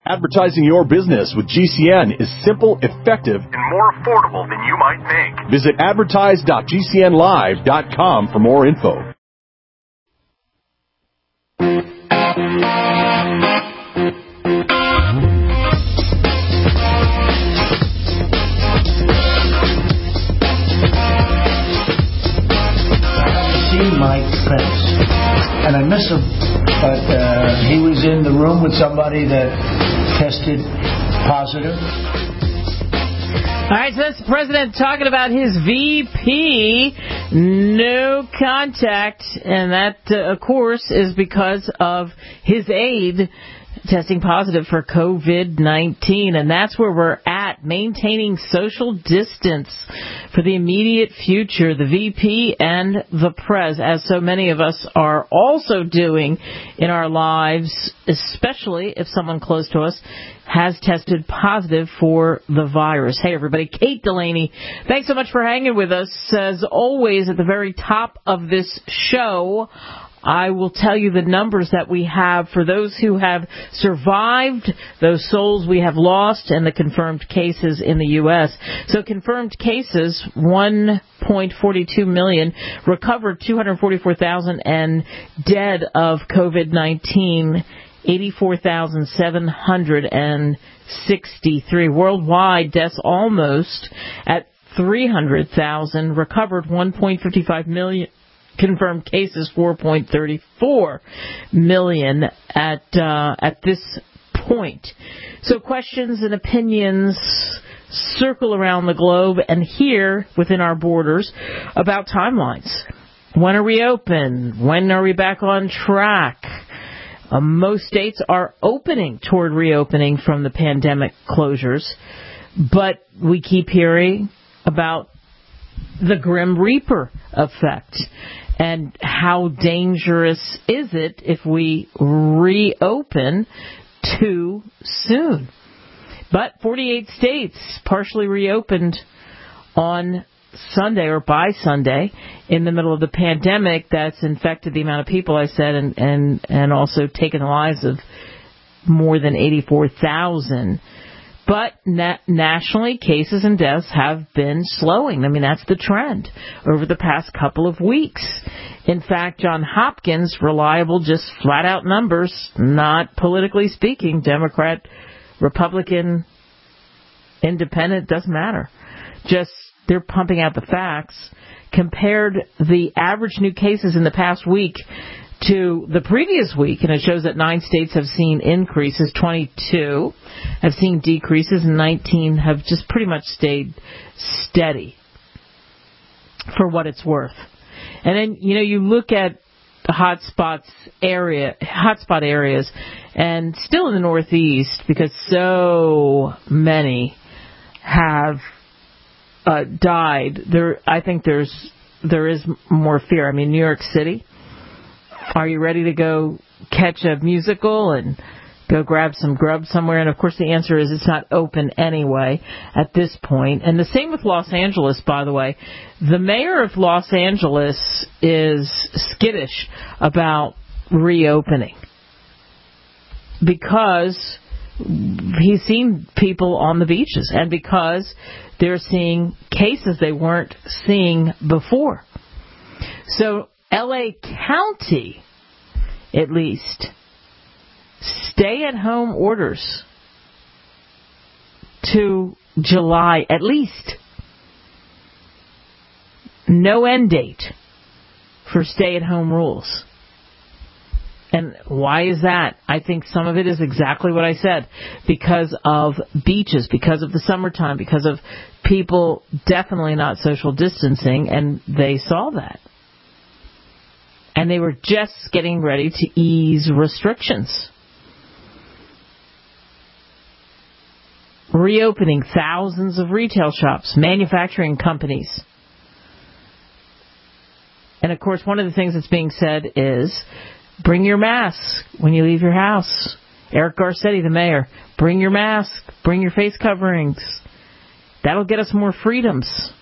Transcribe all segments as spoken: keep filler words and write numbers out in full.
Advertising your business with G C N is simple, effective, and more affordable than you might think. Visit advertise dot g c n live dot com for more info. Mike Pence, and I miss him, but uh, he was in the room with somebody that tested positive. All right, so that's the president talking about his V P, no contact, and that, uh, of course, is because of his aide testing positive for covid nineteen, and that's where we're at, maintaining social distance for the immediate future, the V P and the Prez, as so many of us are also doing in our lives, especially if someone close to us has tested positive for the virus. Hey, everybody, Kate Delaney, thanks so much for hanging with us. As always, at the very top of this show, I will tell you the numbers that we have for those who have survived, those souls we have lost, and the confirmed cases in the U S. So confirmed cases, one point four two million, recovered two hundred forty-four thousand, and dead of covid nineteen, eighty-four thousand seven hundred sixty-three. Worldwide, deaths almost at three hundred thousand, recovered one point five five million. Confirmed cases four point three four million at uh, at this point. So questions and opinions circle around the globe and here within our borders about timelines. When are we open? When are we back on track? Uh, most states are opening toward reopening from the pandemic closures, but we keep hearing about the Grim Reaper effect. And how dangerous is it if we reopen too soon? But forty-eight states partially reopened on Sunday or by Sunday in the middle of the pandemic. That's infected the amount of people, I said, and, and, and also taken the lives of more than eighty-four thousand. But na- nationally, cases and deaths have been slowing. I mean, that's the trend over the past couple of weeks. In fact, Johns Hopkins, reliable, just flat-out numbers, not politically speaking, Democrat, Republican, Independent, doesn't matter. Just they're pumping out the facts. Compared the average new cases in the past week to the previous week, and it shows that nine states have seen increases, twenty-two have seen decreases, and nineteen have just pretty much stayed steady for what it's worth. And then, you know, you look at the hotspots area, hotspot areas, and still in the Northeast, because so many have uh, died. There, I think there's there is more fear. I mean, New York City. Are you ready to go catch a musical and go grab some grub somewhere? And, of course, the answer is it's not open anyway at this point. And the same with Los Angeles, by the way. The mayor of Los Angeles is skittish about reopening because he's seen people on the beaches and because they're seeing cases they weren't seeing before. So L A County, at least, stay-at-home orders to July, at least. No end date for stay-at-home rules. And why is that? I think some of it is exactly what I said. Because of beaches, because of the summertime, because of people definitely not social distancing, and they saw that. And they were just getting ready to ease restrictions. Reopening thousands of retail shops, manufacturing companies. And, of course, one of the things that's being said is, bring your mask when you leave your house. Eric Garcetti, the mayor, bring your mask, bring your face coverings. That'll get us more freedoms.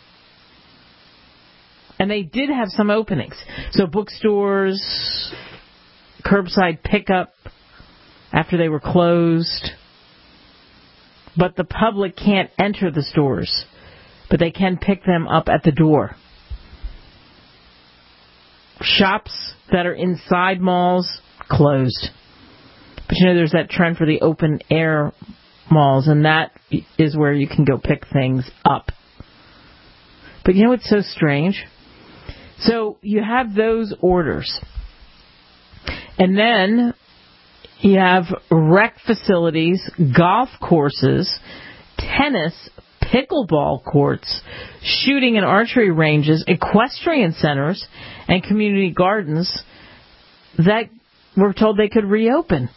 And they did have some openings. So bookstores, curbside pickup after they were closed. but the public can't enter the stores, but they can pick them up at the door. Shops that are inside malls, closed. But you know, there's that trend for the open air malls, and that is where you can go pick things up. But you know what's so strange? So you have those orders. And then you have rec facilities, golf courses, tennis, pickleball courts, shooting and archery ranges, equestrian centers, and community gardens that were told they could reopen.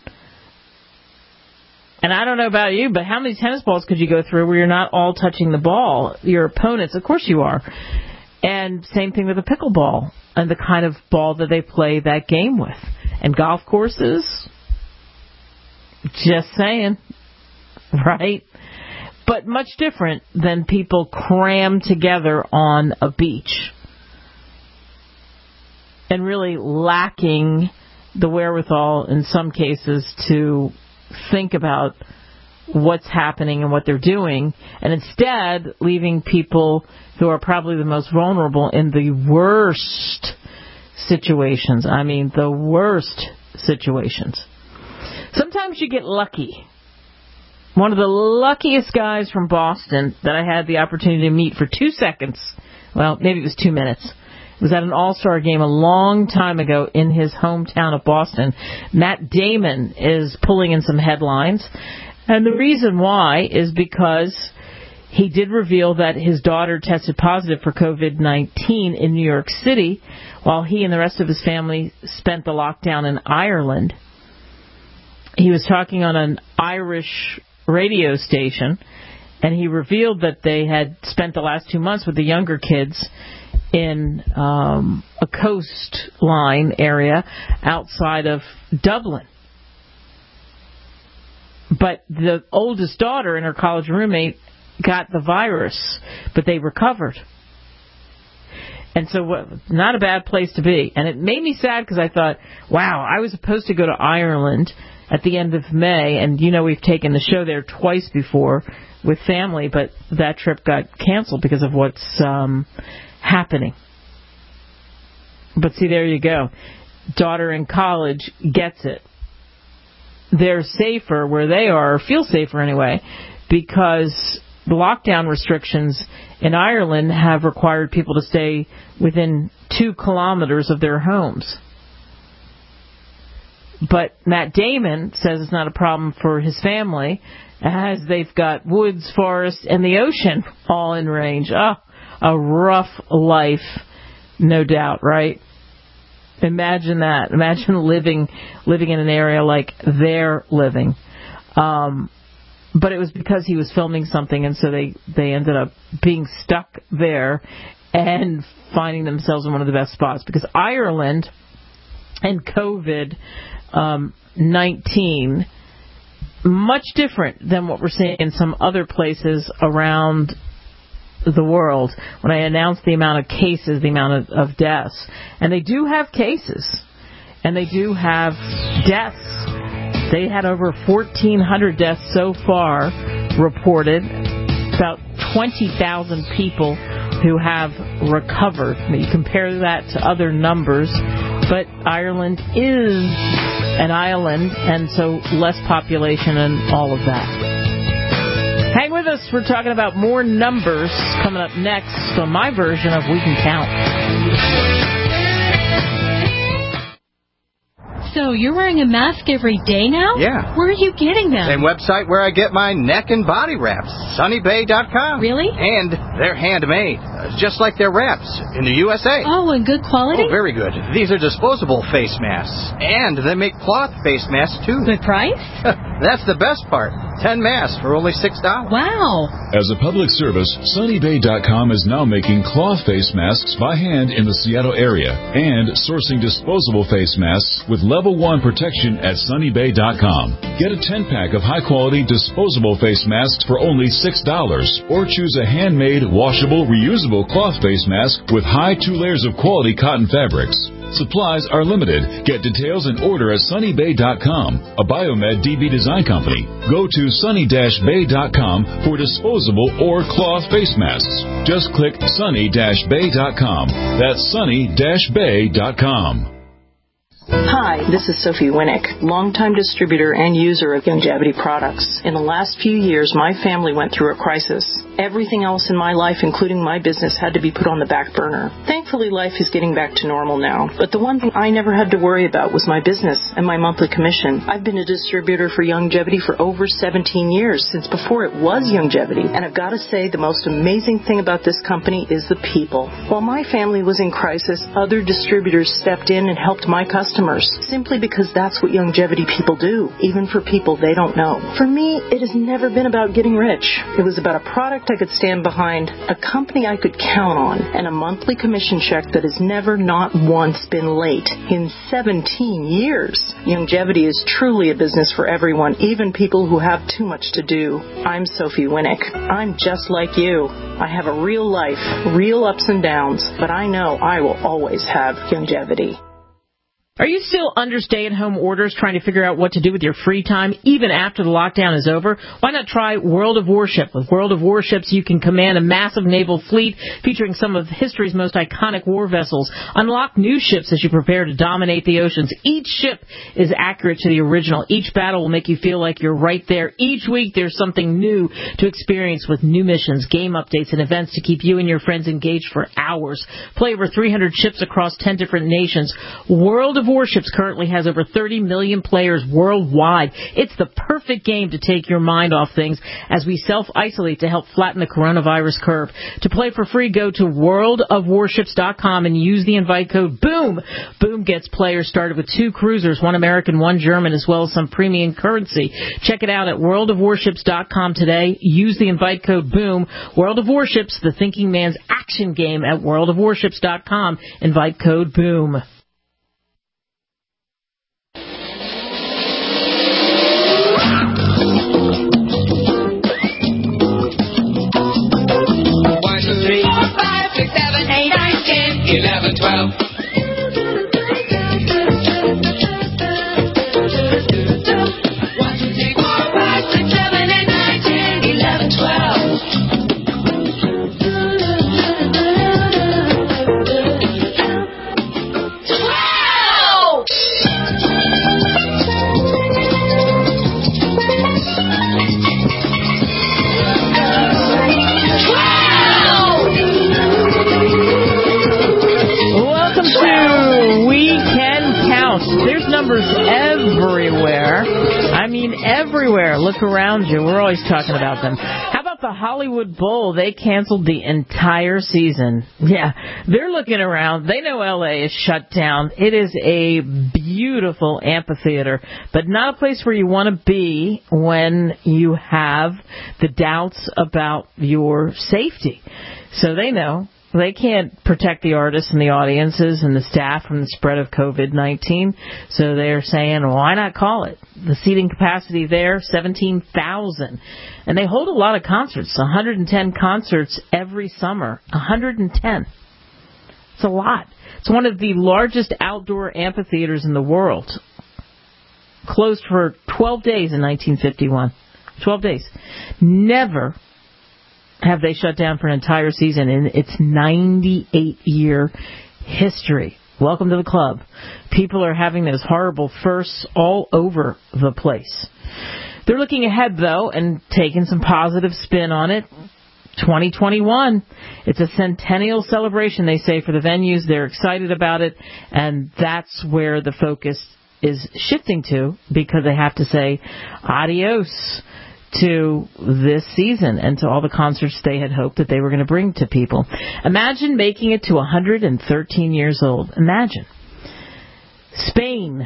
And I don't know about you, but how many tennis balls could you go through where you're not all touching the ball? Your opponents, of course you are. And same thing with the pickleball and the kind of ball that they play that game with. And golf courses, just saying, right? But much different than people crammed together on a beach and really lacking the wherewithal in some cases to think about what's happening and what they're doing, and instead leaving people who are probably the most vulnerable in the worst situations. I mean, the worst situations. Sometimes you get lucky. One of the luckiest guys from Boston that I had the opportunity to meet for two seconds, well, maybe it was two minutes, was at an all-star game a long time ago in his hometown of Boston. Matt Damon is pulling in some headlines, and the reason why is because he did reveal that his daughter tested positive for covid nineteen in New York City while he and the rest of his family spent the lockdown in Ireland. He was talking on an Irish radio station, and he revealed that they had spent the last two months with the younger kids in um, a coastline area outside of Dublin. But the oldest daughter and her college roommate got the virus, but they recovered. And so what, not a bad place to be. And it made me sad because I thought, wow, I was supposed to go to Ireland at the end of May, and you know we've taken the show there twice before with family, but that trip got canceled because of what's um, happening. But see, there you go. Daughter in college gets it. They're safer where they are, or feel safer anyway, because the lockdown restrictions in Ireland have required people to stay within two kilometers of their homes. But Matt Damon says it's not a problem for his family, as they've got woods, forests, and the ocean all in range. Oh, a rough life, no doubt, right? Imagine that. Imagine living living in an area like they're living. Um, but it was because he was filming something, and so they, they ended up being stuck there and finding themselves in one of the best spots. Because Ireland and covid nineteen, much different than what we're seeing in some other places around the world. When I announced the amount of cases, the amount of, of deaths, and they do have cases, and they do have deaths. They had over fourteen hundred deaths so far reported, about twenty thousand people who have recovered. I mean, you compare that to other numbers, but Ireland is an island, and so less population and all of that. Hang with us. We're talking about more numbers coming up next on my version of We Can Count. So you're wearing a mask every day now? Yeah. Where are you getting them? Same website where I get my neck and body wraps, sunny bay dot com. Really? And they're handmade, uh, just like their wraps in the U S A. Oh, and good quality? Oh, very good. These are disposable face masks. And they make cloth face masks, too. Good price? That's the best part. Ten masks for only six dollars. Wow. As a public service, sunny bay dot com is now making cloth face masks by hand in the Seattle area and sourcing disposable face masks with level one protection at sunny bay dot com. Get a ten-pack of high-quality disposable face masks for only six dollars, or choose a handmade, washable, reusable cloth face mask with high two layers of quality cotton fabrics. Supplies are limited. Get details and order at sunny bay dot com, a Biomed D B design company. Go to sunny dash bay dot com for disposable or cloth face masks. Just click sunny dash bay dot com. That's sunny dash bay dot com. Hi, this is Sophie Winnick, longtime distributor and user of Youngevity products. In the last few years, my family went through a crisis. Everything else in my life, including my business, had to be put on the back burner. Thankfully, life is getting back to normal now. But the one thing I never had to worry about was my business and my monthly commission. I've been a distributor for Youngevity for over seventeen years, since before it was Youngevity. And I've got to say, the most amazing thing about this company is the people. While my family was in crisis, other distributors stepped in and helped my customers, simply because that's what Youngevity people do, even for people they don't know. For me, it has never been about getting rich. It was about a product I could stand behind, a company I could count on, and a monthly commission check that has never not once been late in seventeen years. Youngevity is truly a business for everyone, even people who have too much to do. I'm Sophie Winnick. I'm just like you. I have a real life, real ups and downs, but I know I will always have Youngevity. Are you still under stay-at-home orders trying to figure out what to do with your free time, even after the lockdown is over? Why not try World of Warship? With World of Warships, you can command a massive naval fleet featuring some of history's most iconic war vessels. Unlock new ships as you prepare to dominate the oceans. Each ship is accurate to the original. Each battle will make you feel like you're right there. Each week, there's something new to experience with new missions, game updates, and events to keep you and your friends engaged for hours. Play over three hundred ships across ten different nations. World of Warships currently has over thirty million players worldwide. It's the perfect game to take your mind off things as we self-isolate to help flatten the coronavirus curve. To play for free, go to world of warships dot com and use the invite code BOOM. BOOM gets players started with two cruisers, one American, one German, as well as some premium currency. Check it out at world of warships dot com today. Use the invite code BOOM. World of Warships, the thinking man's action game at world of warships dot com. Invite code BOOM. Three, four, five, six, seven, eight, nine, ten, eleven, twelve. One, two, three, four, five, six, seven, eight, nine, ten, eleven, twelve. Twelve! There's numbers everywhere. I mean, everywhere. Look around you. We're always talking about them. How about the Hollywood Bowl? They canceled the entire season. Yeah, they're looking around. They know L A is shut down. It is a beautiful amphitheater, but not a place where you want to be when you have the doubts about your safety. So they know. They can't protect the artists and the audiences and the staff from the spread of covid nineteen, so they're saying, why not call it? The seating capacity there, seventeen thousand. And they hold a lot of concerts, one hundred ten concerts every summer, one hundred ten. It's a lot. It's one of the largest outdoor amphitheaters in the world. Closed for twelve days in nineteen fifty-one. twelve days. Never have they shut down for an entire season in its ninety-eight year history. Welcome to the club. People are having those horrible firsts all over the place. They're looking ahead, though, and taking some positive spin on it. twenty twenty-one. It's a centennial celebration, they say, for the venues. They're excited about it, and that's where the focus is shifting to, because they have to say adios to this season and to all the concerts they had hoped that they were going to bring to people. Imagine making it to one hundred thirteen years old. Imagine. Spain.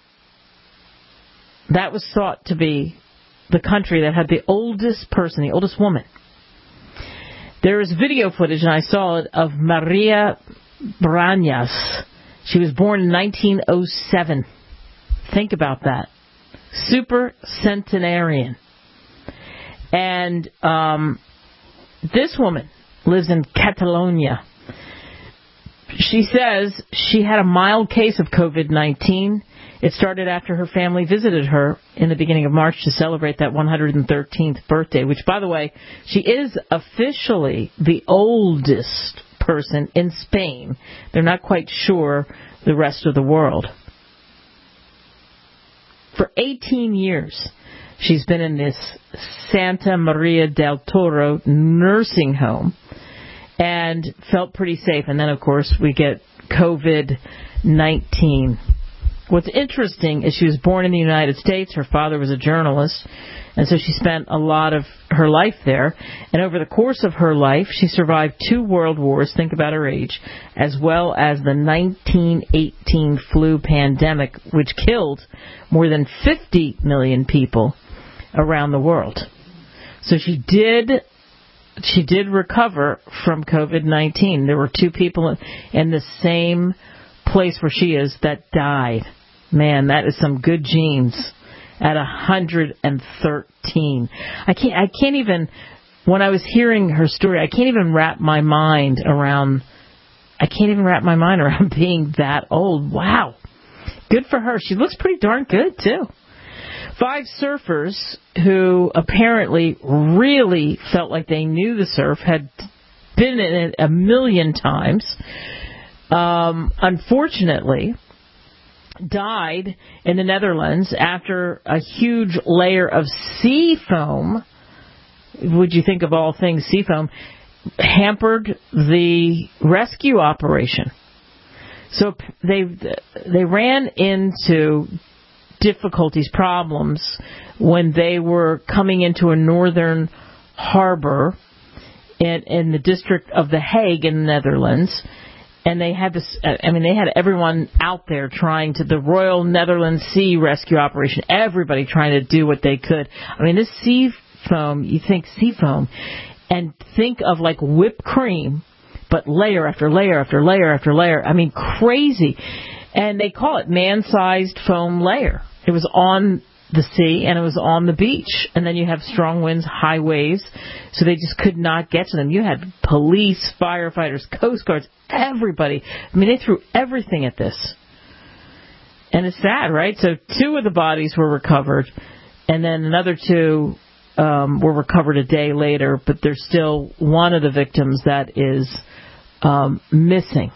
That was thought to be the country that had the oldest person, the oldest woman. There is video footage, and I saw it, of Maria Brañas. She was born in nineteen oh seven. Think about that. Super centenarian. And um, this woman lives in Catalonia. She says she had a mild case of COVID nineteen. It started after her family visited her in the beginning of March to celebrate that one hundred thirteenth birthday, which, by the way, she is officially the oldest person in Spain. They're not quite sure the rest of the world. For eighteen years, she's been in this Santa Maria del Toro nursing home and felt pretty safe. And then, of course, we get COVID nineteen. What's interesting is she was born in the United States. Her father was a journalist, and so she spent a lot of her life there. And over the course of her life, she survived two world wars, think about her age, as well as the nineteen eighteen flu pandemic, which killed more than fifty million people around the world. So she did she did recover from COVID nineteen. There were two people in the same place where she is that died. Man, that is some good genes at one hundred thirteen. I can't I can't even, when I was hearing her story, I can't even wrap my mind around I can't even wrap my mind around being that old. Wow. Good for her. She looks pretty darn good too. Five surfers who apparently really felt like they knew the surf, had been in it a million times, um, unfortunately died in the Netherlands after a huge layer of sea foam, would you think of all things sea foam, hampered the rescue operation. So they they ran into difficulties, problems, when they were coming into a northern harbor in, in the district of The Hague in the Netherlands. And they had this, I mean, they had everyone out there trying to, the Royal Netherlands Sea Rescue Operation, everybody trying to do what they could. I mean, this sea foam, you think sea foam, and think of like whipped cream, but layer after layer after layer after layer. I mean, crazy. And they call it man-sized foam layer. It was on the sea and it was on the beach. And then you have strong winds, high waves, so they just could not get to them. You had police, firefighters, Coast Guards, everybody. I mean, they threw everything at this. And it's sad, right? So two of the bodies were recovered, and then another two um, were recovered a day later, but there's still one of the victims that is um, missing.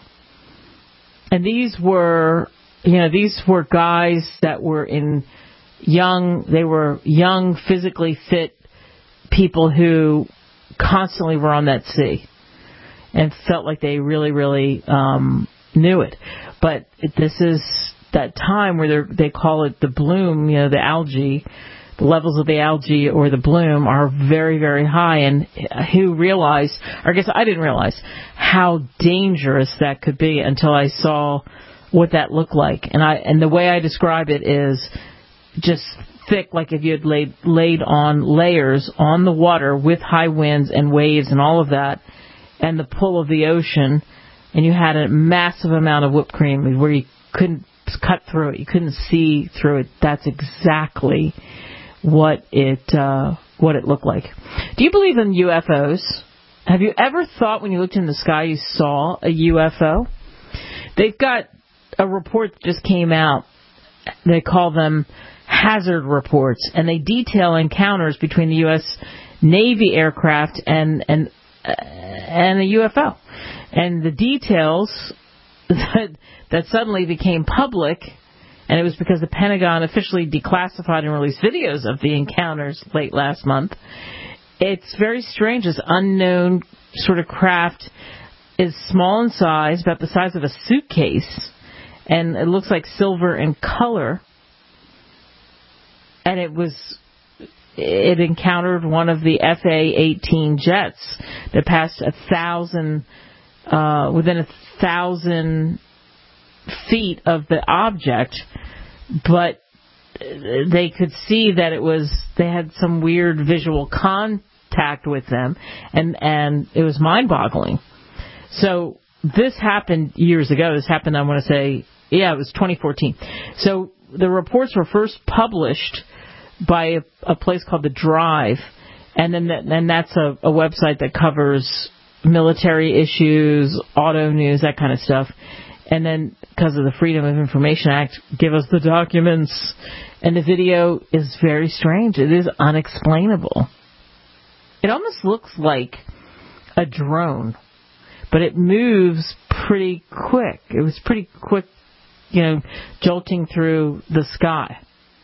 And these were, you know, these were guys that were in young, they were young, physically fit people who constantly were on that sea and felt like they really, really um, knew it. But this is that time where they call it the bloom, you know, the algae, the levels of the algae or the bloom are very, very high. And who realized, or I guess I didn't realize, how dangerous that could be until I saw what that looked like. And I and the way I describe it is just thick, like if you had laid, laid on layers on the water with high winds and waves and all of that, and the pull of the ocean, and you had a massive amount of whipped cream where you couldn't cut through it. You couldn't see through it. That's exactly what it uh, what it looked like. Do you believe in U F Os? Have you ever thought when you looked in the sky you saw a U F O? They've got a report that just came out. They call them hazard reports, and they detail encounters between the U S Navy aircraft and and uh, and a U F O. And the details that that suddenly became public, and it was because the Pentagon officially declassified and released videos of the encounters late last month. It's very strange. This unknown sort of craft is small in size, about the size of a suitcase, and it looks like silver in color. And it was, it encountered one of the F A eighteen jets that passed a thousand, uh, within a thousand feet of the object, but they could see that it was, they had some weird visual contact with them, and, and it was mind-boggling. So this happened years ago. This happened, I want to say, yeah, it was twenty fourteen. So the reports were first published by a, a place called The Drive, and then that, and that's a, a website that covers military issues, auto news, that kind of stuff. And then, because of the Freedom of Information Act, give us the documents. And the video is very strange. It is unexplainable. It almost looks like a drone, but it moves pretty quick. It was pretty quick, you know, jolting through the sky.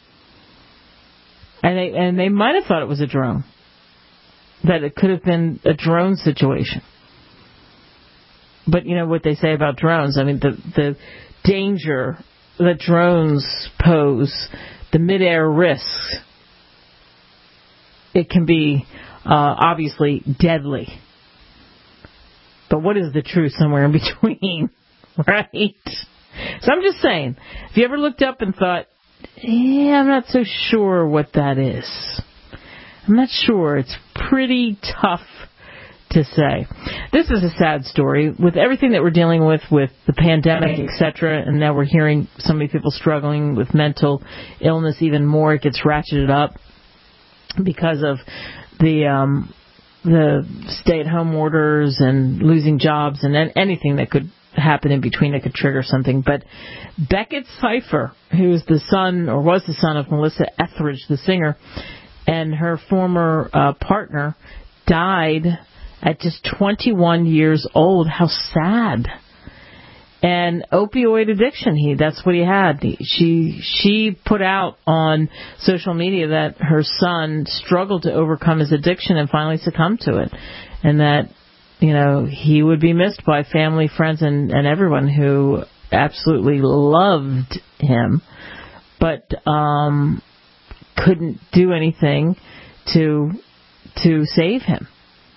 And they and they might have thought it was a drone. That it could have been a drone situation. But you know what they say about drones. I mean, the the danger that drones pose, the midair risks, it can be uh, obviously deadly. But what is the truth somewhere in between, right? So I'm just saying, if you ever looked up and thought, yeah, I'm not so sure what that is. I'm not sure. It's pretty tough to say. This is a sad story. With everything that we're dealing with, with the pandemic, et cetera, and now we're hearing so many people struggling with mental illness even more. It gets ratcheted up because of the um, the stay-at-home orders and losing jobs and anything that could happen in between that could trigger something. But Beckett Cipher, who is the son or was the son of Melissa Etheridge, the singer, and her former uh, partner died at just twenty-one years old. How sad. And opioid addiction, he that's what he had. She she put out on social media that her son struggled to overcome his addiction and finally succumbed to it. And that, you know, he would be missed by family, friends, and, and everyone who absolutely loved him, but um, couldn't do anything to to save him.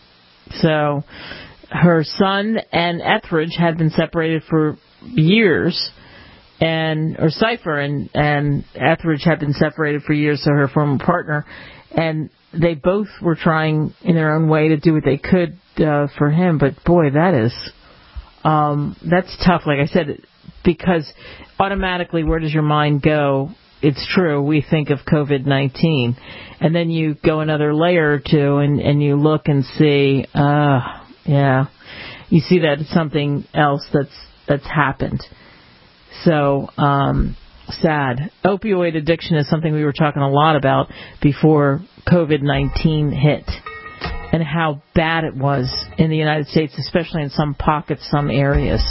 So her son and Etheridge had been separated for years, and or Cipher and, and Etheridge had been separated for years, so her former partner, and they both were trying in their own way to do what they could uh, for him. But boy, that is um, that's tough. Like I said, because automatically, where does your mind go? It's true, we think of COVID nineteen, and then you go another layer or two, and, and you look and see, uh, yeah, you see that it's something else that's that's happened. So, um, sad. Opioid addiction is something we were talking a lot about before COVID nineteen hit, and how bad it was in the United States, especially in some pockets, some areas.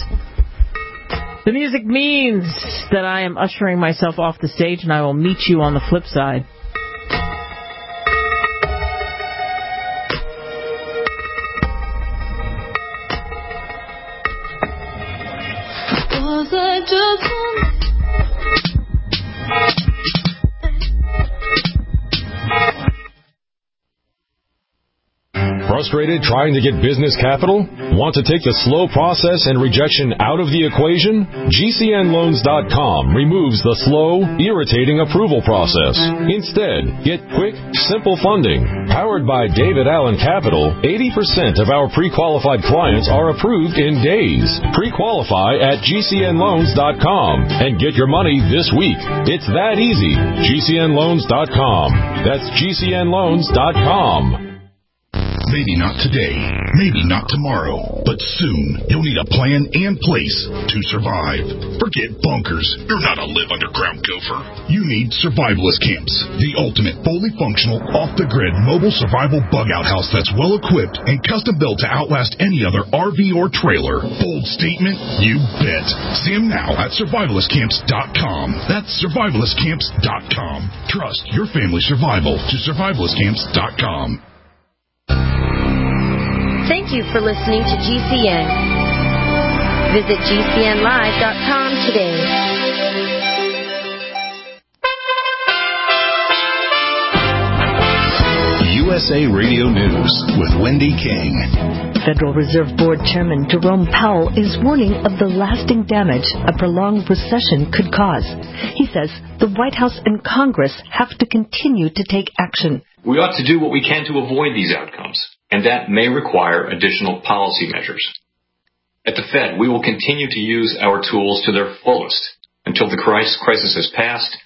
The music means that I am ushering myself off the stage, and I will meet you on the flip side. Was I just Frustrated trying to get business capital? Want to take the slow process and rejection out of the equation? G C N loans dot com removes the slow, irritating approval process. Instead, get quick, simple funding. Powered by David Allen Capital, eighty percent of our pre-qualified clients are approved in days. Pre-qualify at G C N loans dot com and get your money this week. It's that easy. G C N loans dot com. That's G C N loans dot com. Maybe not today, maybe not tomorrow, but soon you'll need a plan and place to survive. Forget bunkers. You're not a live underground gopher. You need Survivalist Camps, the ultimate fully functional, off-the-grid mobile survival bug-out house that's well-equipped and custom-built to outlast any other R V or trailer. Bold statement? You bet. See them now at survivalist camps dot com. That's survivalist camps dot com. Trust your family survival to survivalist camps dot com. Thank you for listening to G C N. Visit G C N live dot com today. U S A Radio News with Wendy King. Federal Reserve Board Chairman Jerome Powell is warning of the lasting damage a prolonged recession could cause. He says the White House and Congress have to continue to take action. We ought to do what we can to avoid these outcomes, and that may require additional policy measures. At the Fed, we will continue to use our tools to their fullest until the crisis has passed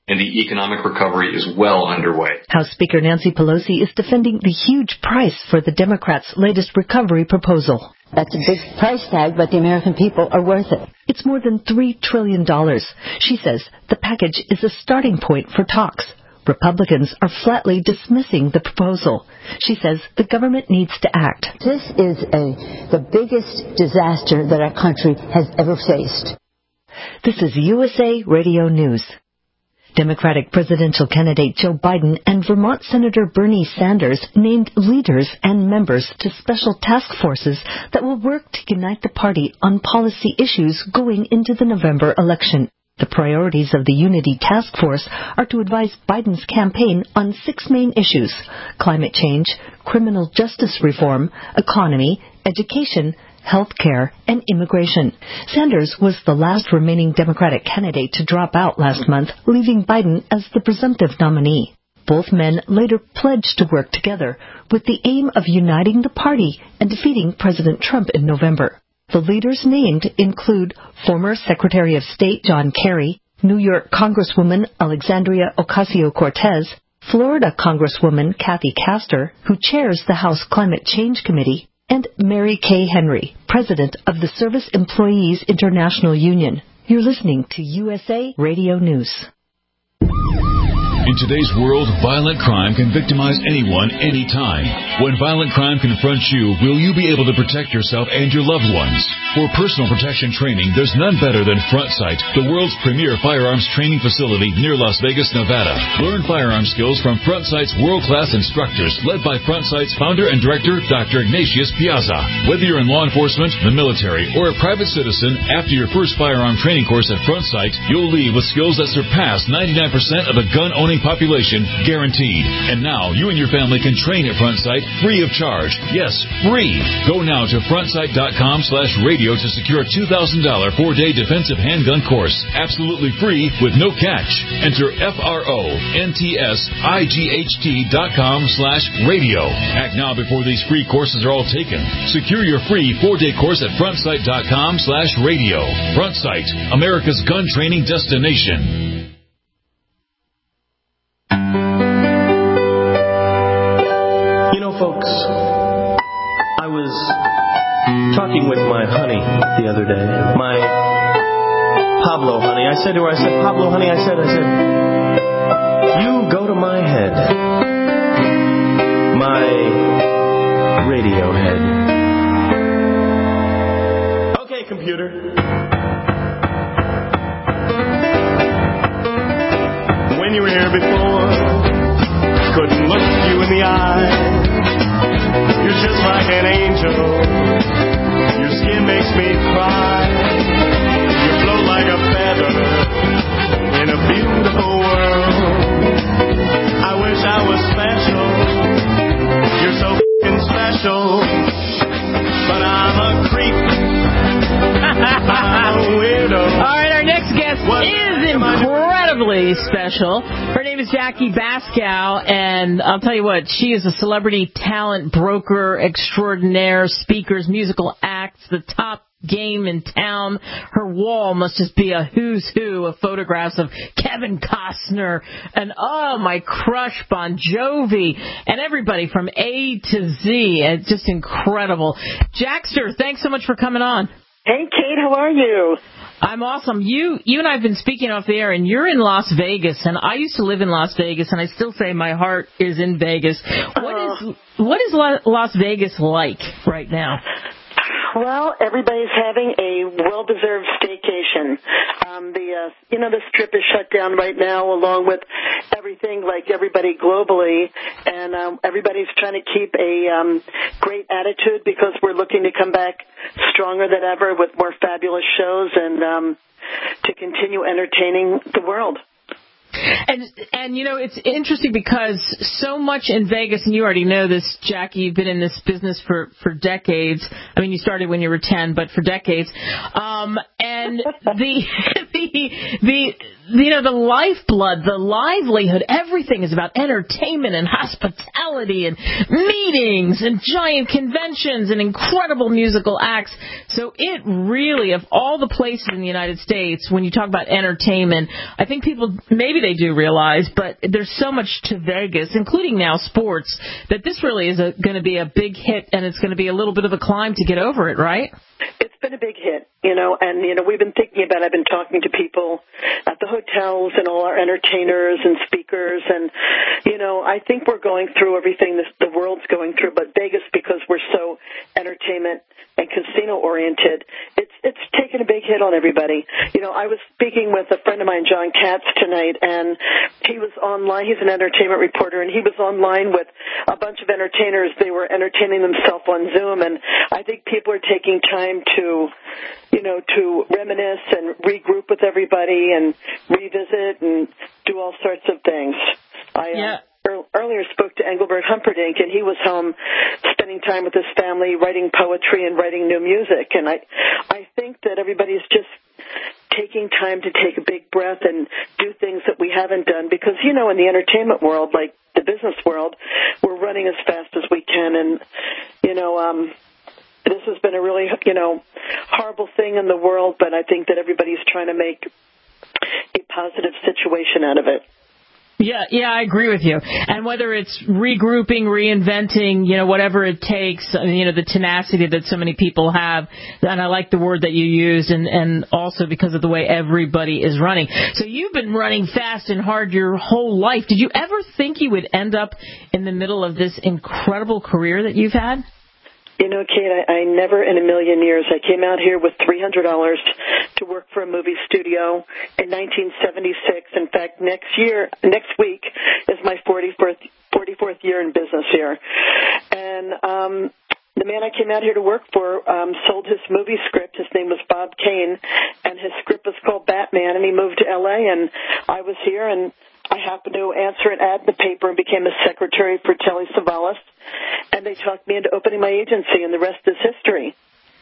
and the economic recovery is well underway. House Speaker Nancy Pelosi is defending the huge price for the Democrats' latest recovery proposal. That's a big price tag, but the American people are worth it. It's more than three trillion dollars. She says the package is a starting point for talks. Republicans are flatly dismissing the proposal. She says the government needs to act. This is a, the biggest disaster that our country has ever faced. This is U S A Radio News. Democratic presidential candidate Joe Biden and Vermont Senator Bernie Sanders named leaders and members to special task forces that will work to unite the party on policy issues going into the November election. The priorities of the Unity Task Force are to advise Biden's campaign on six main issues: climate change, criminal justice reform, economy, education, health care, and immigration. Sanders was the last remaining Democratic candidate to drop out last month, leaving Biden as the presumptive nominee. Both men later pledged to work together with the aim of uniting the party and defeating President Trump in November. The leaders named include former Secretary of State John Kerry, New York Congresswoman Alexandria Ocasio-Cortez, Florida Congresswoman Kathy Castor, who chairs the House Climate Change Committee, and Mary Kay Henry, president of the Service Employees International Union. You're listening to U S A Radio News. In today's world, violent crime can victimize anyone, anytime. When violent crime confronts you, will you be able to protect yourself and your loved ones? For personal protection training, there's none better than Front Sight, the world's premier firearms training facility near Las Vegas, Nevada. Learn firearm skills from Front Sight's world-class instructors, led by Front Sight's founder and director, Doctor Ignatius Piazza. Whether you're in law enforcement, the military, or a private citizen, after your first firearm training course at Front Sight, you'll leave with skills that surpass ninety-nine percent of the gun-owning population, guaranteed. And now you and your family can train at Front Sight free of charge. Yes, free. Go now to frontsight.com slash radio to secure a two thousand dollars four-day defensive handgun course. Absolutely free with no catch. Enter F-R-O-N-T-S-I-G-H-T dot com slash radio. Act now before these free courses are all taken. Secure your free four-day course at frontsight.com slash radio. Front Sight, America's gun training destination. You know, folks, I was talking with my honey the other day, my Pablo honey. I said to her, I said, Pablo honey, I said, I said, you go to my head, my radio head. Okay, computer. When you were here before, couldn't look you in the eye. You're just like an angel. Your skin makes me cry. You float like a feather in a beautiful world. I wish I was special. You're so f***ing special. But I'm a creep. I'm a weirdo. All right, our next guest what is incredibly special. Her name is Jackie Baskow, and I'll tell you what, she is a celebrity talent broker extraordinaire, speakers, musical acts, the top game in town. Her wall must just be a who's who of photographs of Kevin Costner and, oh, my crush, Bon Jovi, and everybody from A to Z. It's just incredible. Jackster, thanks so much for coming on. Hey, Kate, how are you? I'm awesome. You you and I have been speaking off the air, and you're in Las Vegas, and I used to live in Las Vegas, and I still say my heart is in Vegas. What uh, is what is Las Vegas like right now? Well, everybody's having a well-deserved staycation. Um, the uh, you know the Strip is shut down right now, along with everything, like everybody globally, and um, everybody's trying to keep a um, great attitude because we're looking to come back stronger than ever with more fabulous shows and um, to continue entertaining the world. And, and you know, it's interesting because so much in Vegas, and you already know this, Jackie, you've been in this business for, for decades. I mean, you started when you were ten, but for decades. Um, and the, the the the you know the lifeblood, the livelihood, everything is about entertainment and hospitality and meetings and giant conventions and incredible musical acts. So it really, of all the places in the United States, when you talk about entertainment, I think people, maybe they do realize, but there's so much to Vegas, including now sports, that this really is going to be a big hit, and it's going to be a little bit of a climb to get over it, right? It's been a big hit, you know, and, you know, we've been thinking about, I've been talking to people at the hotels and all our entertainers and speakers, and, you know, I think we're going through everything this, the world's going through, but Vegas, because we're so entertainment and casino-oriented, it's it's taken a big hit on everybody. You know, I was speaking with a friend of mine, John Katz, tonight, and he was online. He's an entertainment reporter, and he was online with a bunch of entertainers. They were entertaining themselves on Zoom, and I think people are taking time to, you know, to reminisce and regroup with everybody and revisit and do all sorts of things. I, yeah. Uh, Earlier spoke to Engelbert Humperdinck, and he was home spending time with his family, writing poetry and writing new music. And I, I think that everybody's just taking time to take a big breath and do things that we haven't done. Because, you know, in the entertainment world, like the business world, we're running as fast as we can. And, you know, um, this has been a really, you know, horrible thing in the world, but I think that everybody's trying to make a positive situation out of it. Yeah, yeah, I agree with you. And whether it's regrouping, reinventing, you know, whatever it takes, you know, the tenacity that so many people have, and I like the word that you used, and, and also because of the way everybody is running. So you've been running fast and hard your whole life. Did you ever think you would end up in the middle of this incredible career that you've had? You know, Kate, I, I never in a million years. I came out here with three hundred dollars to work for a movie studio in nineteen seventy-six. In fact, next year, next week is my forty-fourth year in business here. And um, the man I came out here to work for um, sold his movie script. His name was Bob Kane, and his script was called Batman, and he moved to L A, and I was here, and I happened to answer an ad in the paper and became a secretary for Telly Savalas, and they talked me into opening my agency, and the rest is history.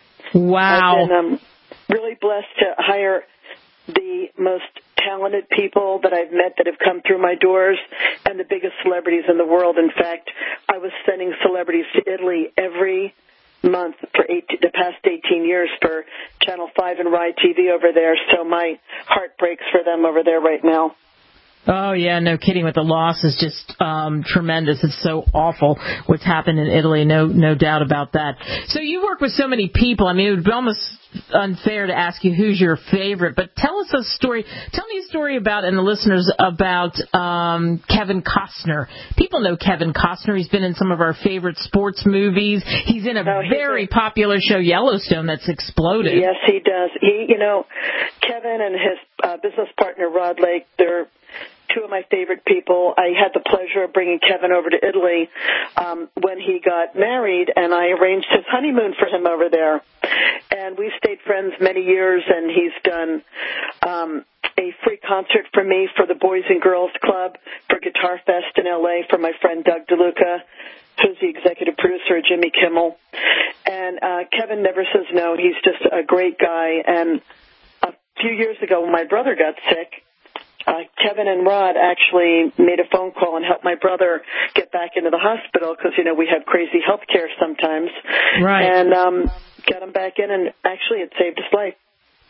Wow. I've been um, really blessed to hire the most talented people that I've met that have come through my doors and the biggest celebrities in the world. In fact, I was sending celebrities to Italy every month for eight, the past eighteen years for Channel five and Rai T V over there, so my heart breaks for them over there right now. Oh, yeah, no kidding. With the loss is just um, tremendous. It's so awful what's happened in Italy. No no doubt about that. So you work with so many people. I mean, it would be almost unfair to ask you who's your favorite, but tell us a story. Tell me a story about, and the listeners, about um, Kevin Costner. People know Kevin Costner. He's been in some of our favorite sports movies. He's in a oh, very a, popular show, Yellowstone, that's exploded. Yes, he does. He, you know, Kevin and his uh, business partner, Rod Lake, they're two of my favorite people. I had the pleasure of bringing Kevin over to Italy um, when he got married, and I arranged his honeymoon for him over there. And we've stayed friends many years, and he's done um, a free concert for me for the Boys and Girls Club, for Guitar Fest in L A for my friend Doug DeLuca, who's the executive producer of Jimmy Kimmel. And uh, Kevin never says no. He's just a great guy. And a few years ago when my brother got sick, Uh, Kevin and Rod actually made a phone call and helped my brother get back into the hospital because, you know, we have crazy health care sometimes. Right. And um, got him back in, and actually it saved his life.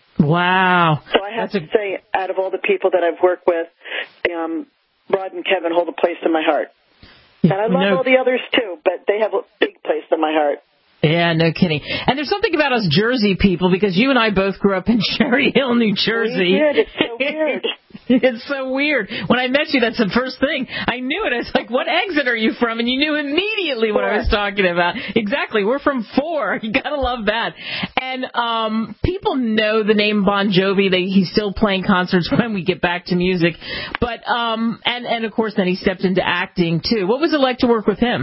Wow. So I have That's to a... say, out of all the people that I've worked with, um, Rod and Kevin hold a place in my heart. And I love no. all the others, too, but they have a big place in my heart. Yeah, no kidding. And there's something about us Jersey people, because you and I both grew up in Cherry Hill, New Jersey. We did. It's so weird. It's so weird. When I met you, that's the first thing. I knew it. I was like, what exit are you from? And you knew immediately what Four. I was talking about. Exactly. We're from Four. You got to love that. And um, people know the name Bon Jovi. They, he's still playing concerts when we get back to music. But um, and, and, of course, then he stepped into acting, too. What was it like to work with him?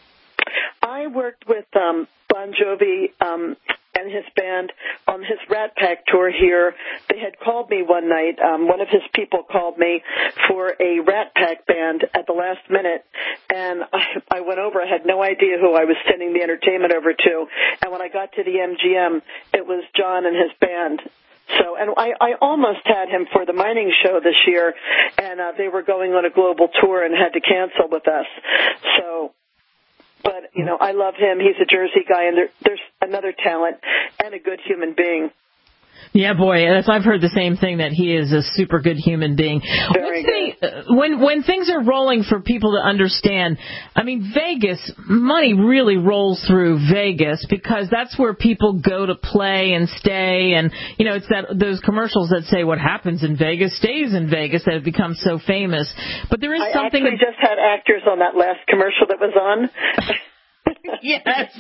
I worked with um, Bon Jovi um, and his band on his Rat Pack tour here. They had called me one night. Um, one of his people called me for a Rat Pack band at the last minute, and I, I went over. I had no idea who I was sending the entertainment over to, and when I got to the M G M, it was John and his band So, and I, I almost had him for the mining show this year, and uh, they were going on a global tour and had to cancel with us. So, but, you know, I love him. He's a Jersey guy, and there, there's another talent and a good human being. Yeah, boy, as I've heard the same thing, that he is a super good human being. Very What's the, uh, when when things are rolling for people to understand, I mean, Vegas, money really rolls through Vegas because that's where people go to play and stay. And, you know, it's that those commercials that say what happens in Vegas stays in Vegas that have become so famous. But there is I something... I actually just had actors on that last commercial that was on. Yes,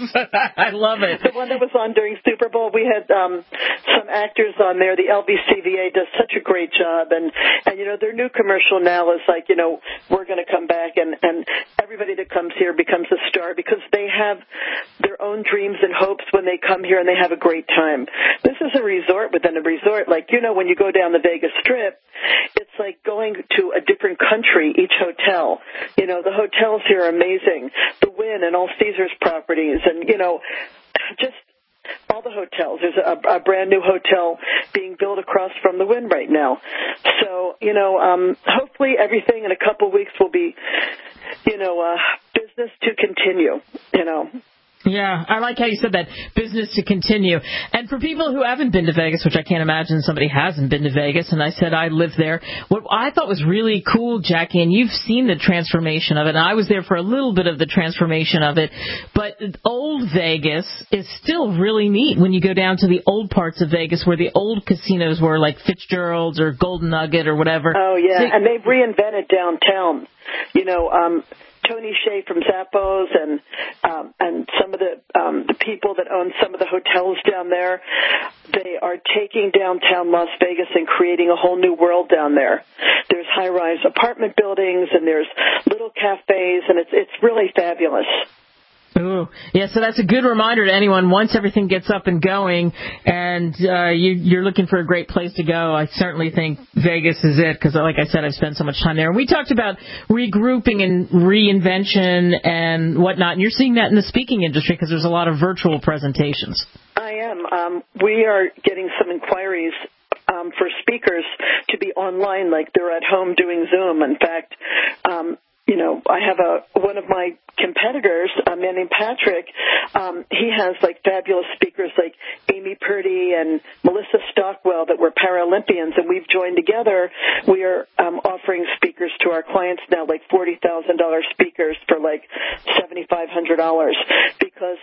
I love it. The one that was on during Super Bowl, we had um, some actors on there. The L V C V A does such a great job, and and you know their new commercial now is like, you know, we're going to come back, and and everybody that comes here becomes a star because they have their own dreams and hopes when they come here, and they have a great time. This is a resort within a resort. Like, you know, when you go down the Vegas Strip, it's like going to a different country, each hotel. You know, the hotels here are amazing. The Wynn and all Caesars properties, and, you know, just all the hotels. There's a, a brand new hotel being built across from the Wynn right now. So, you know, um, hopefully everything in a couple weeks will be, you know, uh, business to continue, you know. Yeah, I like how you said that, business to continue. And for people who haven't been to Vegas, which I can't imagine somebody hasn't been to Vegas, and I said I live there, what I thought was really cool, Jackie, and you've seen the transformation of it, and I was there for a little bit of the transformation of it, but old Vegas is still really neat when you go down to the old parts of Vegas where the old casinos were, like Fitzgerald's or Golden Nugget or whatever. Oh, yeah, so, and they've reinvented downtown. You know, um... Tony Shea from Zappos and um, and some of the um, the people that own some of the hotels down there, they are taking downtown Las Vegas and creating a whole new world down there. There's high-rise apartment buildings and there's little cafes, and it's it's really fabulous. Ooh, yeah, so that's a good reminder to anyone once everything gets up and going and uh, you, you're looking for a great place to go. I certainly think Vegas is it because, like I said, I've spent so much time there. And we talked about regrouping and reinvention and whatnot, and you're seeing that in the speaking industry because there's a lot of virtual presentations. I am. Um, we are getting some inquiries um, for speakers to be online like they're at home doing Zoom. In fact, um, you know, I have a one of my competitors, a man named Patrick. Um, he has like fabulous speakers like Amy Purdy and Melissa Stockwell that were Paralympians, and we've joined together. We are um, offering speakers to our clients now, like forty thousand dollars speakers for like seventy-five hundred dollars, because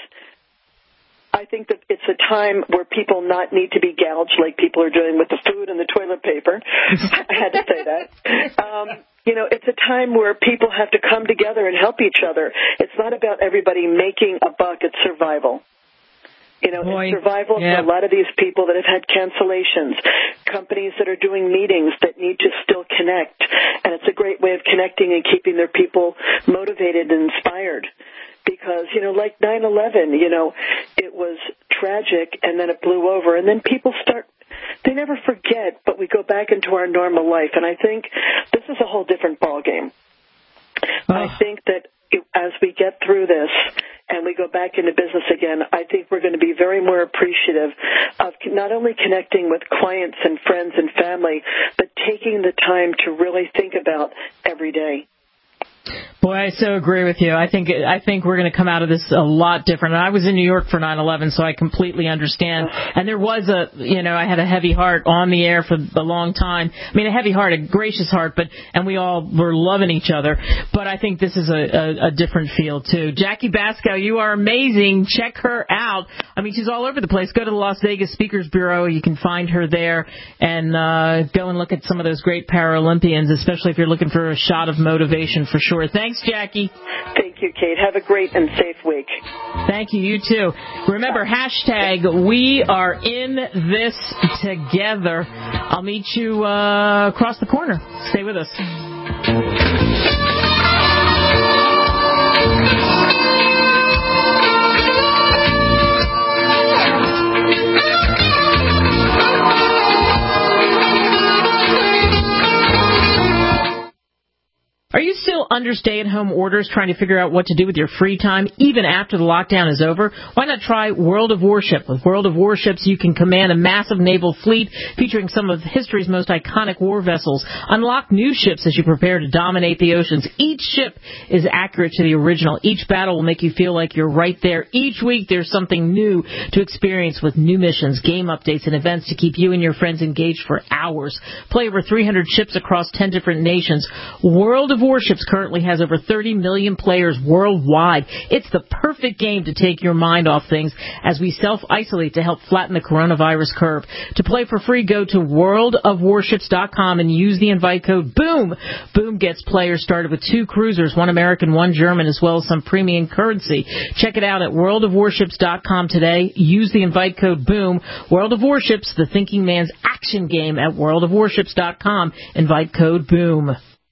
I think that it's a time where people not need to be gouged like people are doing with the food and the toilet paper. I had to say that. Um, you know, it's a time where people have to come together and help each other. It's not about everybody making a buck. It's survival. You know, Boy, it's survival yeah. for a lot of these people that have had cancellations, companies that are doing meetings that need to still connect. And it's a great way of connecting and keeping their people motivated and inspired. Because, you know, like nine eleven, you know, it was tragic and then it blew over. And then people start, they never forget, but we go back into our normal life. And I think this is a whole different ballgame. Oh. I think that it, as we get through this and we go back into business again, I think we're going to be very more appreciative of not only connecting with clients and friends and family, but taking the time to really think about every day. Boy, I so agree with you. I think I think we're going to come out of this a lot different. And I was in New York for nine eleven, so I completely understand. And there was a, you know, I had a heavy heart on the air for a long time. I mean, a heavy heart, a gracious heart, but and we all were loving each other. But I think this is a, a, a different feel, too. Jackie Basco, you are amazing. Check her out. I mean, she's all over the place. Go to the Las Vegas Speakers Bureau. You can find her there and uh, go and look at some of those great Paralympians, especially if you're looking for a shot of motivation for sure. Thanks, Jackie. Thank you, Kate. Have a great and safe week. Thank you. You too. Remember, hashtag we are in this together. I'll meet you uh, across the corner. Stay with us. Are you still under stay-at-home orders trying to figure out what to do with your free time even after the lockdown is over? Why not try World of Warship? With World of Warships, you can command a massive naval fleet featuring some of history's most iconic war vessels. Unlock new ships as you prepare to dominate the oceans. Each ship is accurate to the original. Each battle will make you feel like you're right there. Each week there's something new to experience with new missions, game updates, and events to keep you and your friends engaged for hours. Play over three hundred ships across ten different nations. World of Warships currently has over thirty million players worldwide. It's the perfect game to take your mind off things as we self-isolate to help flatten the coronavirus curve. To play for free, go to world of warships dot com and use the invite code BOOM. BOOM gets players started with two cruisers, one American, one German, as well as some premium currency. Check it out at world of warships dot com today. Use the invite code BOOM. World of Warships, the thinking man's action game at world of warships dot com. Invite code BOOM.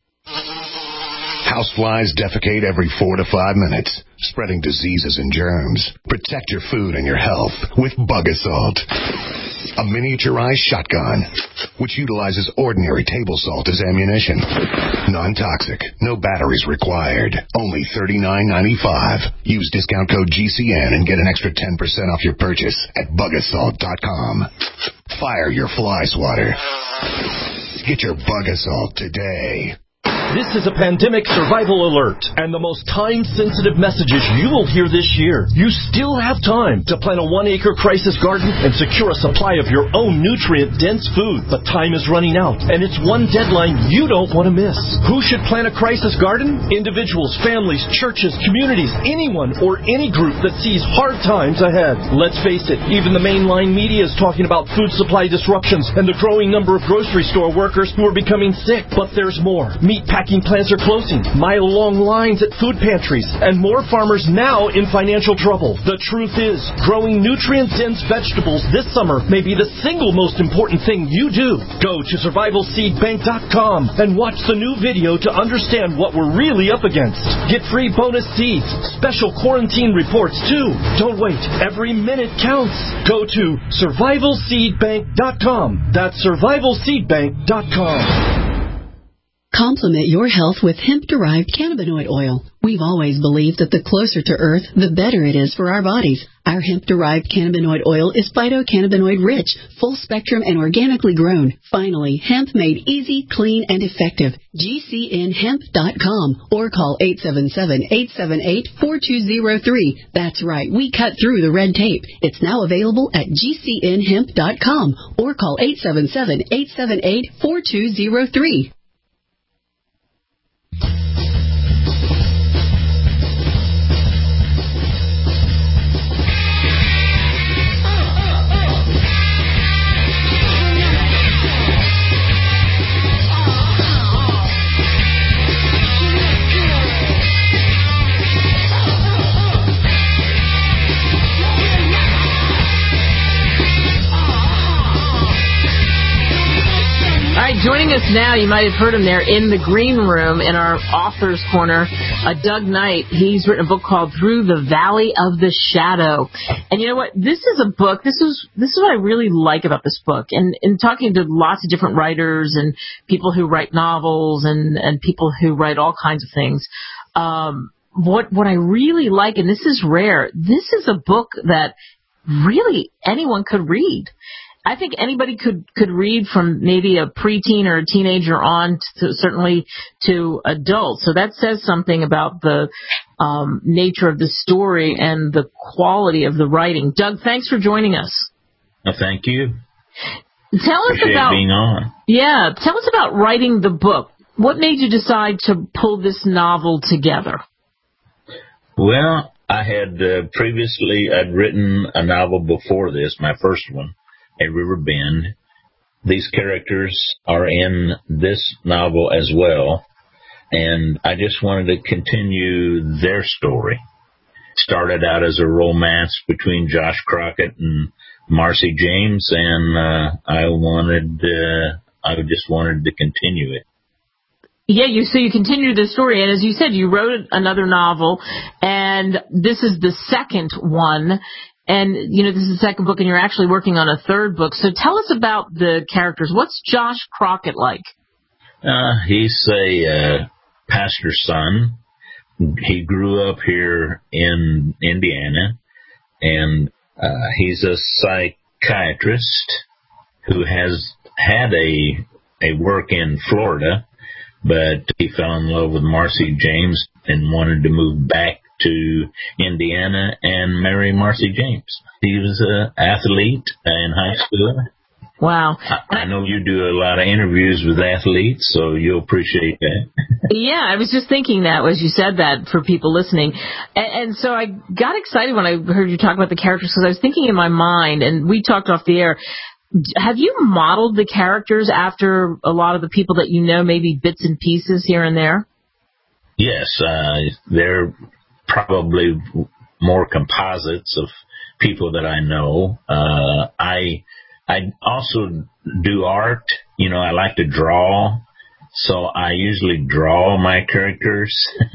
Houseflies defecate every four to five minutes, spreading diseases and germs. Protect your food and your health with Bug Assault, a miniaturized shotgun which utilizes ordinary table salt as ammunition. Non-toxic, no batteries required. Only thirty-nine ninety-five. Use discount code G C N and get an extra ten percent off your purchase at bug assault dot com. Fire your fly swatter. Get your Bug Assault today. This is a pandemic survival alert, and the most time-sensitive messages you will hear this year. You still have time to plant a one-acre crisis garden and secure a supply of your own nutrient-dense food. But time is running out, and it's one deadline you don't want to miss. Who should plant a crisis garden? Individuals, families, churches, communities, anyone or any group that sees hard times ahead. Let's face it, even the mainline media is talking about food supply disruptions and the growing number of grocery store workers who are becoming sick. But there's more. Meat packing plants are closing, mile-long lines at food pantries, and more farmers now in financial trouble. The truth is, growing nutrient-dense vegetables this summer may be the single most important thing you do. Go to survival seed bank dot com and watch the new video to understand what we're really up against. Get free bonus seeds, special quarantine reports too. Don't wait. Every minute counts. Go to survival seed bank dot com. That's survival seed bank dot com. Complement your health with hemp-derived cannabinoid oil. We've always believed that the closer to Earth, the better it is for our bodies. Our hemp-derived cannabinoid oil is phytocannabinoid-rich, full-spectrum, and organically grown. Finally, hemp made easy, clean, and effective. G C N hemp dot com or call eight seven seven, eight seven eight, four two zero three. That's right, we cut through the red tape. It's now available at G C N hemp dot com or call eight seven seven, eight seven eight, four two zero three. Joining us now, you might have heard him there in the green room in our author's corner, uh, Doug Knight. He's written a book called Through the Valley of the Shadow. And you know what? This is a book, this is this is what I really like about this book. And in talking to lots of different writers and people who write novels and, and people who write all kinds of things, um, what what I really like, and this is rare, this is a book that really anyone could read. I think anybody could, could read from maybe a preteen or a teenager on to certainly to adults. So that says something about the um, nature of the story and the quality of the writing. Doug, thanks for joining us. Well, thank you. Tell us Appreciate about being on. Yeah, tell us about writing the book. What made you decide to pull this novel together? Well, I had uh, previously I'd written a novel before this, my first one, at River Bend. These characters are in this novel as well, and I just wanted to continue their story. Started out as a romance between Josh Crockett and Marcy James, and uh, I wanted, uh, I just wanted to continue it. Yeah, you so you continued the story, and as you said, you wrote another novel, and this is the second one. And, you know, this is the second book, and you're actually working on a third book. So tell us about the characters. What's Josh Crockett like? Uh, he's a uh, pastor's son. He grew up here in Indiana, and uh, he's a psychiatrist who has had a a work in Florida, but he fell in love with Marcy James and wanted to move back to Indiana and marry Marcy James. He was an athlete in high school. Wow. I, I know you do a lot of interviews with athletes, so you'll appreciate that. Yeah, I was just thinking that as you said that for people listening. And, and so I got excited when I heard you talk about the characters because I was thinking in my mind, and we talked off the air, have you modeled the characters after a lot of the people that you know, maybe bits and pieces here and there? Yes, uh, they're probably more composites of people that I know. Uh, I I also do art. You know, I like to draw, so I usually draw my characters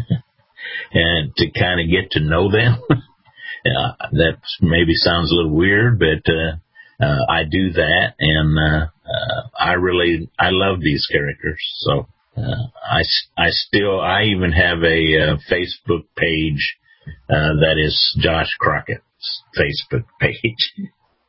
and to kind of get to know them. uh, that maybe sounds a little weird, but uh, uh, I do that, and uh, uh, I really I love these characters. So uh, I I still I even have a uh, Facebook page uh, that is Josh Crockett's Facebook page.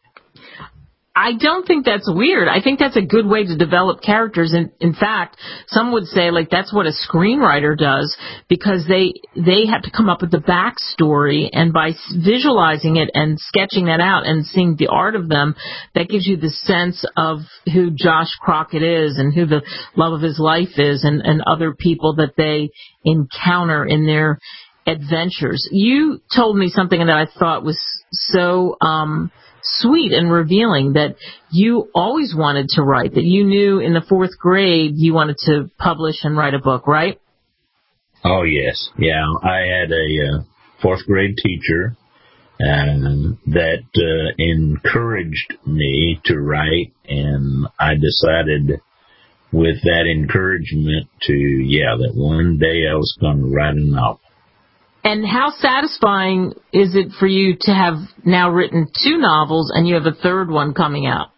I don't think that's weird. I think that's a good way to develop characters. And in fact, some would say like that's what a screenwriter does because they they have to come up with the backstory, and by visualizing it and sketching that out and seeing the art of them, that gives you the sense of who Josh Crockett is and who the love of his life is, and, and other people that they encounter in their adventures. You told me something that I thought was so um sweet and revealing, that you always wanted to write, that you knew in the fourth grade you wanted to publish and write a book, right? Oh, yes. Yeah, I had a uh, fourth grade teacher um, that uh, encouraged me to write, and I decided with that encouragement to, yeah, that one day I was going to write a novel. And how satisfying is it for you to have now written two novels and you have a third one coming out?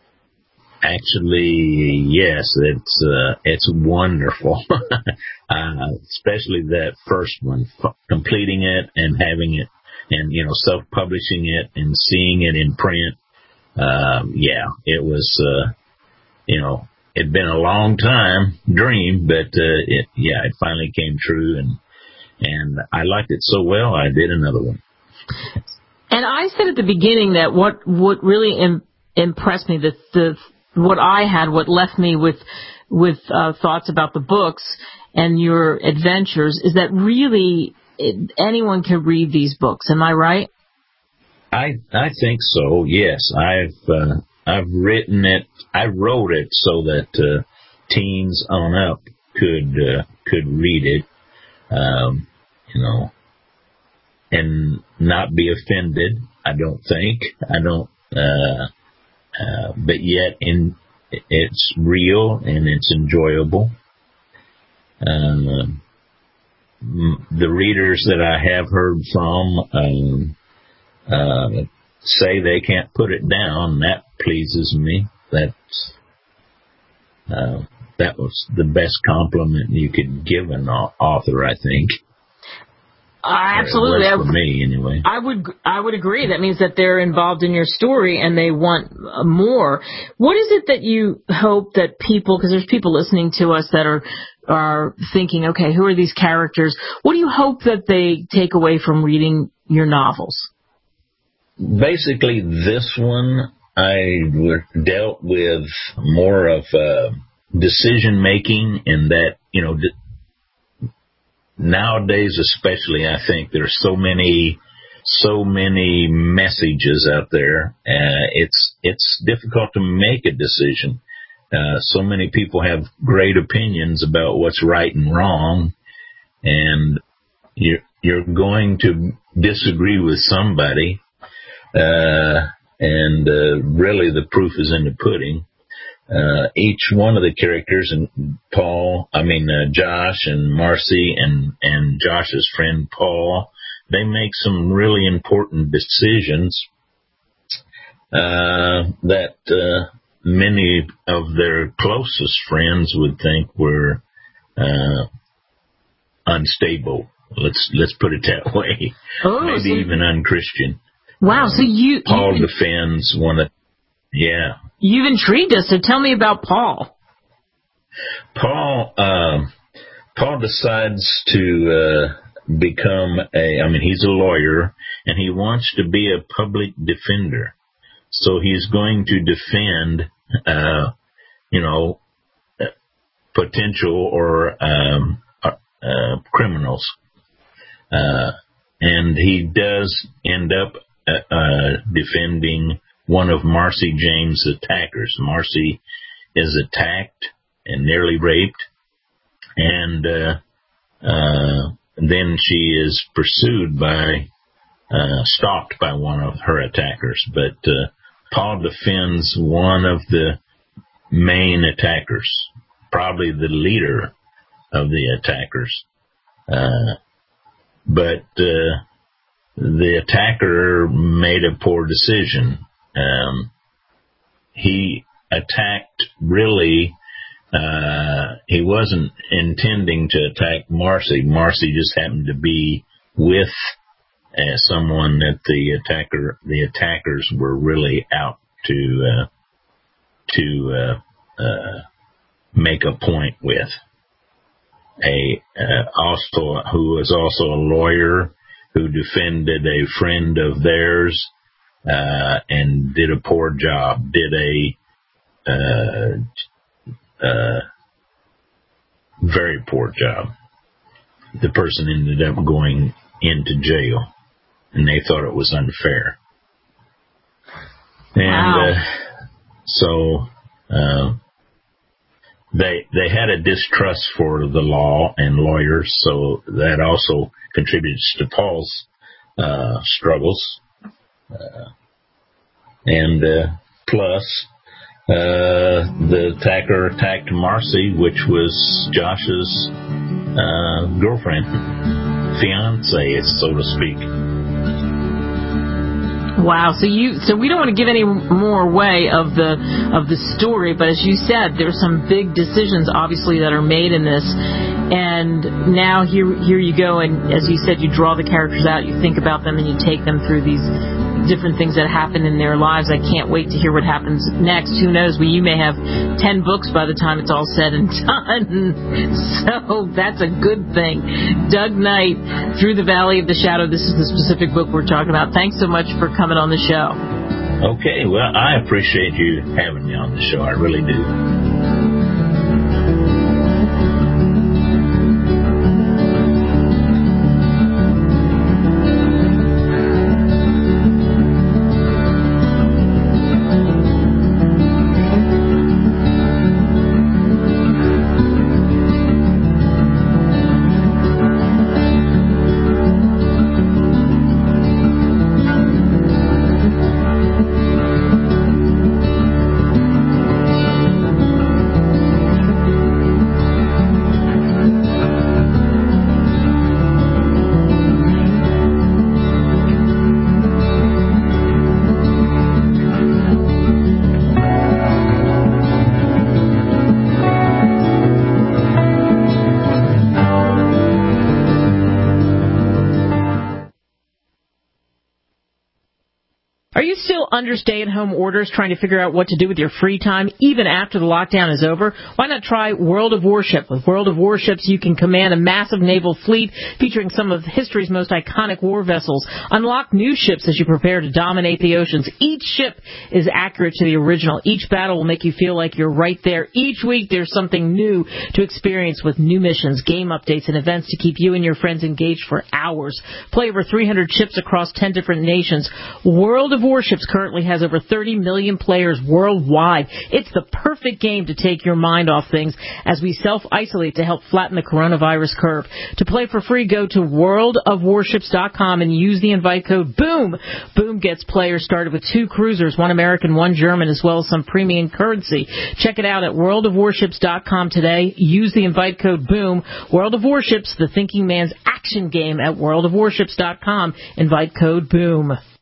Actually, yes, it's uh, it's wonderful, uh, especially that first one, f- completing it and having it, and you know, self-publishing it and seeing it in print. Um, yeah, it was, uh, you know, it'd been a long time dream, but uh, it, yeah, it finally came true, and. And I liked it so well, I did another one. And I said at the beginning that what what really im- impressed me, the, the what I had, what left me with with uh, thoughts about the books and your adventures, is that really it, anyone can read these books. Am I right? I I think so. Yes, I've uh, I've written it. I wrote it so that uh, teens on up could uh, could read it. Um, you know, and not be offended, I don't think. I don't, uh, uh, but yet in, it's real and it's enjoyable. Uh, the readers that I have heard from, um, uh, say they can't put it down. That pleases me. That's, uh, that was the best compliment you could give an author, I think. Uh, absolutely. It was for me, anyway. I would I would agree. That means that they're involved in your story and they want more. What is it that you hope that people, because there's people listening to us that are are thinking, okay, who are these characters? What do you hope that they take away from reading your novels? Basically, this one, I dealt with more of uh, decision making, and that, you know, nowadays, especially, I think there's so many, so many messages out there. Uh, it's it's difficult to make a decision. Uh, so many people have great opinions about what's right and wrong, and you're you're going to disagree with somebody. Uh, and uh, really, the proof is in the pudding. Uh, each one of the characters, and Paul, I mean, uh, Josh and Marcy and, and Josh's friend Paul, they make some really important decisions, uh, that, uh, many of their closest friends would think were, uh, unstable. Let's let's put it that way. Oh, Maybe so, even unchristian. Wow, so you... Paul you, defends one of... Yeah. You've intrigued us, so tell me about Paul. Paul, uh, Paul decides to uh, become a... I mean, he's a lawyer, and he wants to be a public defender. So he's going to defend, uh, you know, potential or um, uh, criminals. Uh, and he does end up uh, uh, defending one of Marcy James' attackers. Marcy is attacked and nearly raped, and uh, uh, then she is pursued by, uh, stalked by one of her attackers. But uh, Paul defends one of the main attackers, probably the leader of the attackers. Uh, but uh, the attacker made a poor decision. Um, he attacked really, uh, he wasn't intending to attack Marcy. Marcy just happened to be with uh, someone that the attacker, the attackers were really out to, uh, to, uh, uh, make a point with. A, uh, also, who was also a lawyer who defended a friend of theirs, uh, and did a poor job, did a, uh, uh, very poor job. The person ended up going into jail, and they thought it was unfair. And, wow. uh, so, uh, They they had a distrust for the law and lawyers, so that also contributes to Paul's uh, struggles. Uh, and uh, plus, uh, the attacker attacked Marcy, which was Josh's uh, girlfriend, fiance, so to speak. Wow, so you so we don't want to give any more away of the of the story, but as you said, there's some big decisions obviously that are made in this, and now here here you go, and as you said, you draw the characters out, you think about them, and you take them through these different things that happen in their lives. I can't wait to hear what happens next. Who knows? We you may have ten books by the time it's all said and done. So that's a good thing. Doug Knight, Through the Valley of the Shadow. This is the specific book we're talking about. Thanks so much for coming on the show. Okay, well, I appreciate you having me on the show. I really do. Are you still under stay-at-home orders trying to figure out what to do with your free time even after the lockdown is over? Why not try World of Warship? With World of Warships, you can command a massive naval fleet featuring some of history's most iconic war vessels. Unlock new ships as you prepare to dominate the oceans. Each ship is accurate to the original. Each battle will make you feel like you're right there. Each week there's something new to experience with new missions, game updates, and events to keep you and your friends engaged for hours. Play over three hundred ships across ten different nations. World of Warships currently has over thirty million players worldwide. It's the perfect game to take your mind off things as we self-isolate to help flatten the coronavirus curve. To play for free, go to world of warships dot com and use the invite code BOOM. BOOM gets players started with two cruisers, one American, one German, as well as some premium currency. Check it out at world of warships dot com today. Use the invite code BOOM. World of Warships, the thinking man's action game at world of warships dot com. Invite code BOOM.